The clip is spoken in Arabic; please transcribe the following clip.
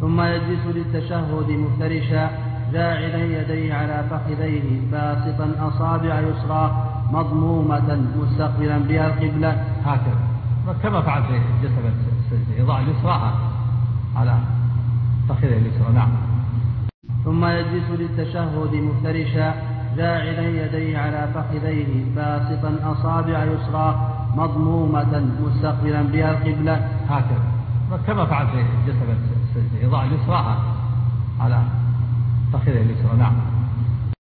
ثم يجلس للتشهد مفترشا جاعلا يديه على فخذيه باسطا أصابع يسرى مضمومة مستقبلا بها القبلة هكذا كما فعل في جلسة السجدة، يضع اليسرى على فخذه اليسرى. نعم. ثم يجلس للتشهد مفترشا جاعلا يديه على فخذيه باسطا أصابع يسرى مضمومة مستقبلا بها القبلة هكذا كما فعل في جلسة السجدة، يضع اليسرى على فخذه اليسرى. نعم.